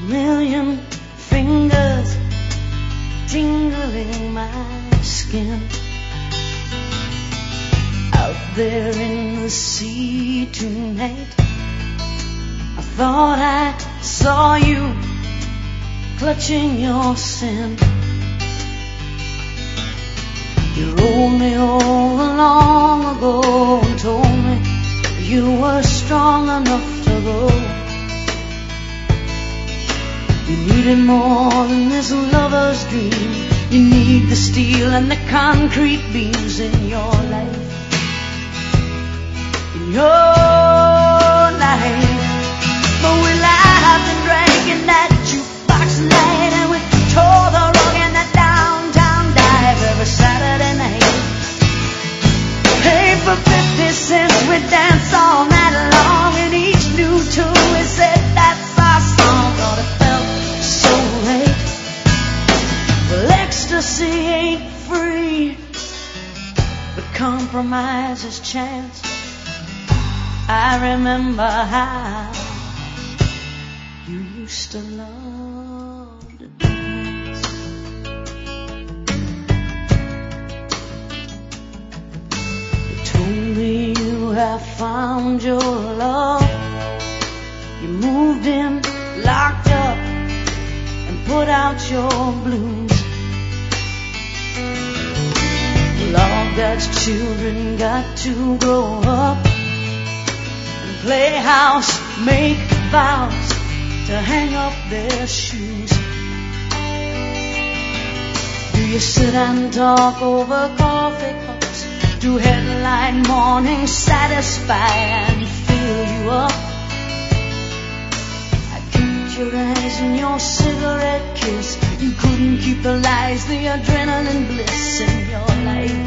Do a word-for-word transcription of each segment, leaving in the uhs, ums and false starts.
million fingers tingling my skin. Out there in the sea tonight, I thought I saw you clutching your sin. You rolled me over long ago and told me you were strong enough to go. You needed more than this lover's dream. You need the steel and the concrete beams in your life. In your life. But we laughed and drank in that jukebox night, and we tore the rug in that downtown dive every Saturday night. Hey, for fifty cents we danced all night long, and each new tune we said that's our song. Thought it felt so right. Well, ecstasy ain't free, but compromise is chance. I remember how you used to love to dance. You told me you have found your love. You moved in, locked up, and put out your blooms. Well, all God's children got to grow up, play house, make vows to hang up their shoes. Do you sit and talk over coffee cups? Do headline mornings satisfy and fill you up? I kept your eyes in your cigarette kiss. You couldn't keep the lies, the adrenaline bliss in your life.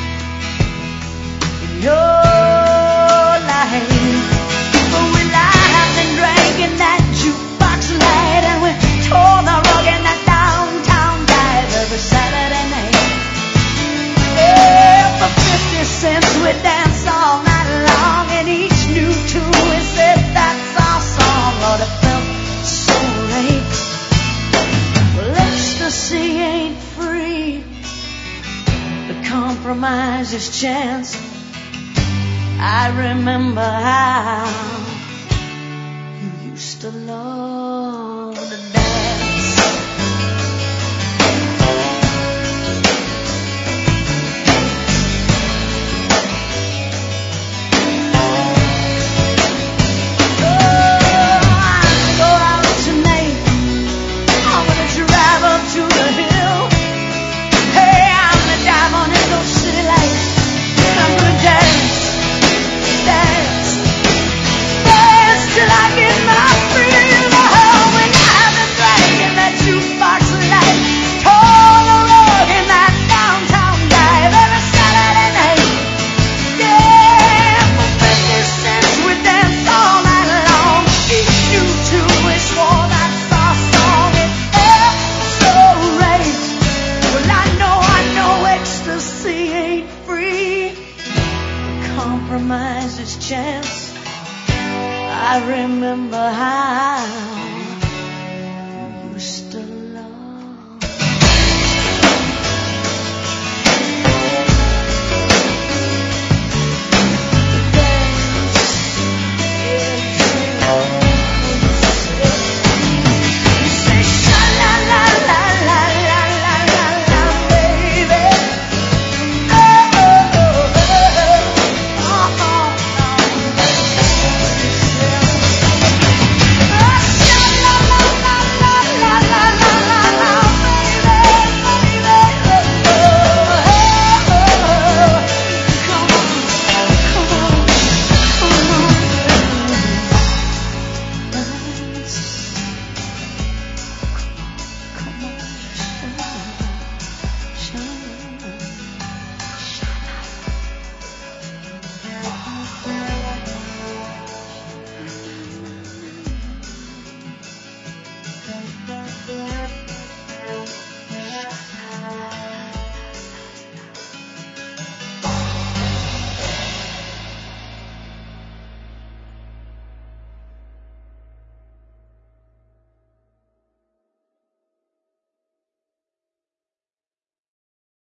In your life. But we laughed and drank in that jukebox night, and we tore the rug in that downtown dive every Saturday night. Yeah, for fifty cents we danced all night long, and each new tune we said that's our song. Lord, it felt so right. Well, ecstasy ain't free, but compromise is chance. I remember how you used to love